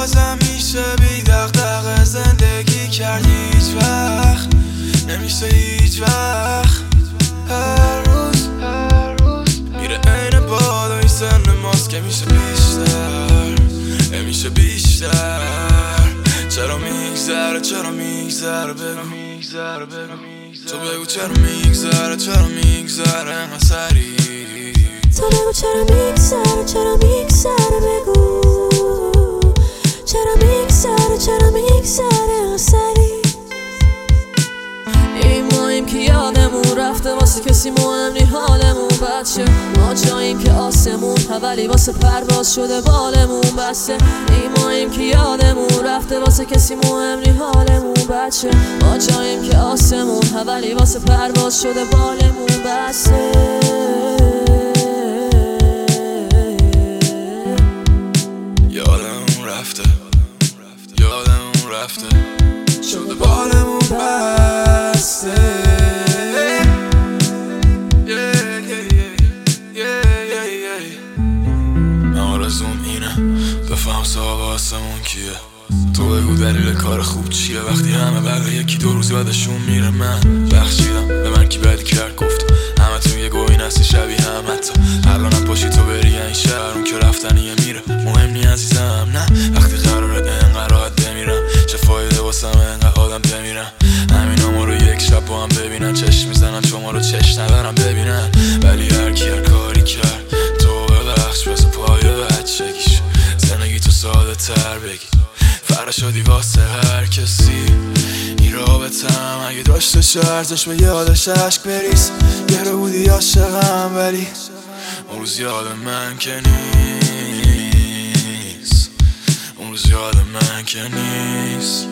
همیشه بی دغدغه زندگی کردی، هیچ وقت نمیشه، هیچ وقت. هر روز میره عین بالای سن ماست که میشه بیشتر، نمیشه بیشتر. چرا میگذره، چرا میگذره، بگو تو بگو چرا میگذره، چرا میگذره انقدر سریع. تو بگو چرا میگذره، چرا میگذره، بگو چرا میگذره، چرا میگذره انقدر سریع. این ماییم که یادمون رفته واسه کسی مهم نی حالمون بچه. ما جاییم که آسمون ولی واسه پرواز شده بالمون بسته. این ماییم که یادمون رفته واسه کسی مهم نی حالمون بچه. ما جاییم که آسمون ولی واسه پرواز شده بالمون بسته. یادمون رفته، یادمون رفته شده بالمون بسته. آرزوم اینه بفهم صاحب آسمون کیه. تو بگو دلیل کار خوب چیه وقتی همه بقیه یکی دو روز بعدشون میره. من بخشیدم به من کی بدی کرد گفت همه تو یه گوین هستی شبیه هم. حتی الانم پاشی تو بری این شهر اون که رفتنیه میره. مهم نی عزیزم نه وقتی قراره انقدر راحت بمیرم. چه فایده واسم انقدر آدم بمیرم. همینا ما رو یک شب با هم ببینن، چشم میزنن چون ما رو چشم ندارم ببینن. ولی هر کی هر کاری کرد تو ببخش بس پای بچگیش. زندگی تو ساده تر بگی فرا شدی واسه هر کسی. این رابطم اگه داشتش ارزش به یادش عشق بریز. یه رو بودی عاشقم ولی اون روز یاد من که نیست، اون روز یاد من که نیست.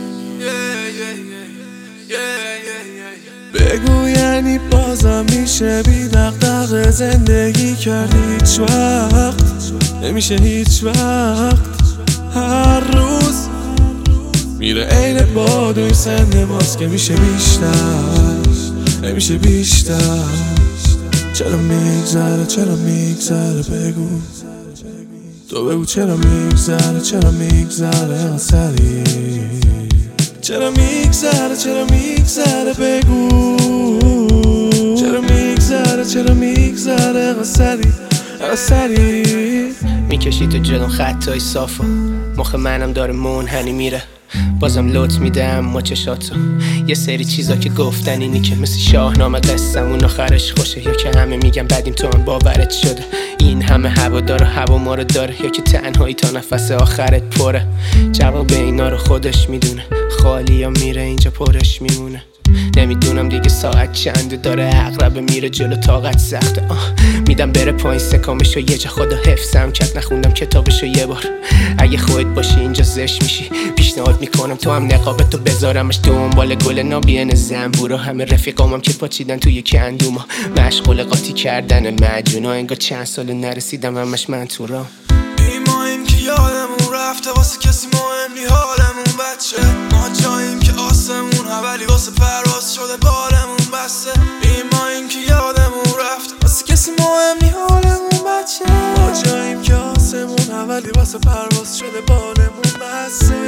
بگو یعنی بازم میشه بی دغدغه زندگی کرد، هیچ وقت نمیشه، هیچ وقت. هر روز میره عین بادوی سن ماست که میشه بیشتر، نمیشه بیشتر. چرا میگذره، چرا میگذره، بگو تو بگو چرا میگذره، چرا میگذره انقدر سریع. چرا میگذره، چرا میگذره، بگو چرا میگذره، چرا میگذره انقدر سریع، انقدر سریع. میکشی تو جلوم خطای صافو، مخ منم داره منحنی میره. بازم لط میدم ما چشاتو، یه سری چیزا که گفتن اینی که مثل شاهنامه قصه‌مون آخرش خوشه. یا که همه میگن بدیم تو هم باورت شده. این همه هوا داره هوا ما رو داره، یا که تنهایی تا نفس آخرت پره. جواب اینا رو خودش میدونه، خالی یا میره اینجا پرش میمونه. نمیدونم دیگه ساعت چنده، داره عقربه میره جلو طاقت سخته. میدم بره پایین سکامشو یه جا، خدا حفظم کرد نخوندم کتابشو یه بار. اگه خودت باشی اینجا زشت میشی، پیشنهاد میکنم تو هم نقابتو بذارمش دنبال گل نابین زنبورا. همه رفیقامم که پاچیدن توی کندوما، مشغول قاطی کردن مجونا. انگار چند سال نرسیدم همش من تو راه. این ماییم که یادمون رفته واسه کسی مهم نی حالمون بچه. ما جاییم که آسمون ولی واسه پرواز شده بالمون بسته. این ماییم که یادمون رفته واسه کسی مهم نی حالمون بچه. ما جاییم که آسمون ولی واسه پرواز شده بالمون بسته.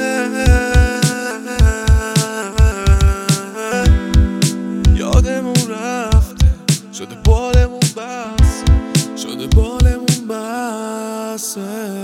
یادمون رفته شده بالمون بس، شده بالمون بسته.